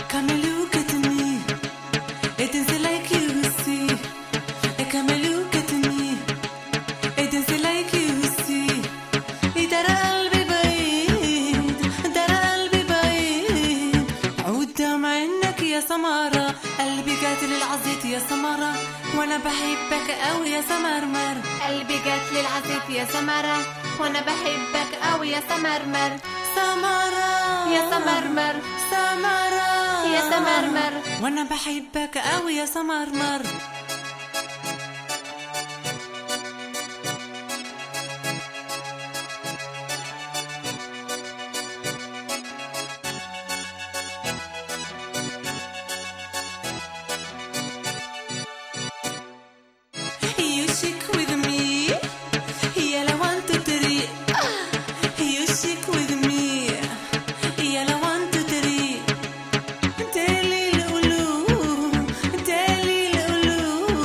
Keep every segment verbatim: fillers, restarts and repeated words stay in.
Come and look at me. It is like you see. Come and look at me. It is like you see. إذا قلبي بعيد إذا قلبي بعيد قدام عينك يا سمارة قلبي قاتل العزيت يا سمارة وانا بحبك قوي يا سمرمر قلبي قاتل العزيت يا سمرة وانا بحبك قوي يا سمرمر سمارة يا سمرمر سمارة يا سمرمر وانا بحبك قوي يا سمرمر You shake with me, yalla one two three. You shake with me, yalla one two three. Teli lulu, teli lulu.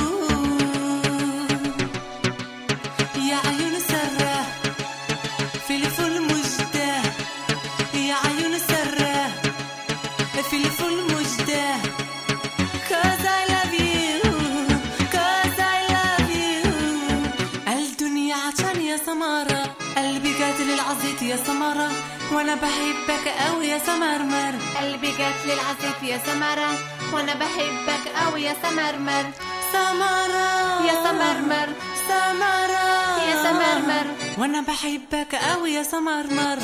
يا عيون سرة في الفل مجدة يا عيون سرة في الفل مجدة. Cause I love you, cause I love you. الدنيا عشان يا سمارة قلبي قاتل العزيت يا سمارة وانا بحبك قوي يا سمرمر قلبي قاتل العزيت يا سمرة وانا بحبك قوي يا سمرمر سمارة يا سمرمر سمارة يا سمرمر وانا بحبك قوي يا سمرمر.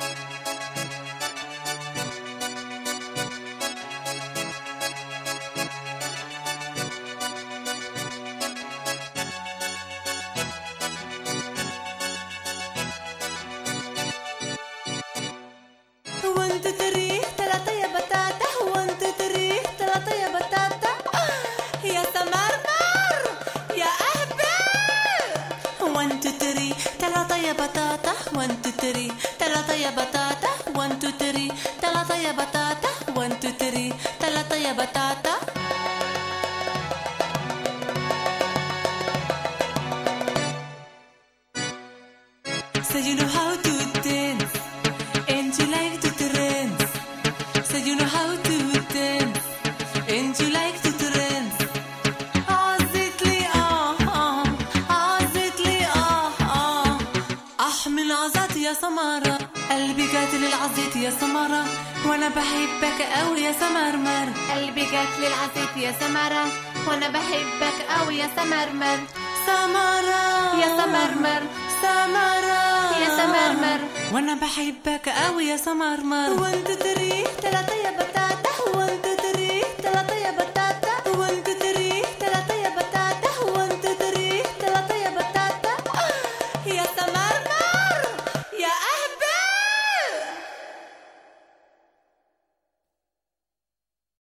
وانت تريح تلاتة يا بتاتا وانت تريح تلاتة يا بتاتا يا سمرمر يا أهبل. وانت تريح تلاتة يا بتاتا وانت تريح تلاتة يا بتاتا وانت تريح تلاتة يا بتاتا وانت تريح تلاتة يا بتاتا. So you know how to dance and you like to trance. So you know how to dance and you like to trance. عزت لي آه آه عزت لي آه آه أحمل عزات يا سمارة قلبي قاتل العزيت يا سمارة وانا بحبك قوي يا سمرمر قلبي قاتل العزيت يا سمرة وانا بحبك قوي يا سمرمر سمارة يا سمرمر سمارة يا سمرمر وانا بحبك قوي يا سمرمر. وانت تريح تلاتة يا بتاتا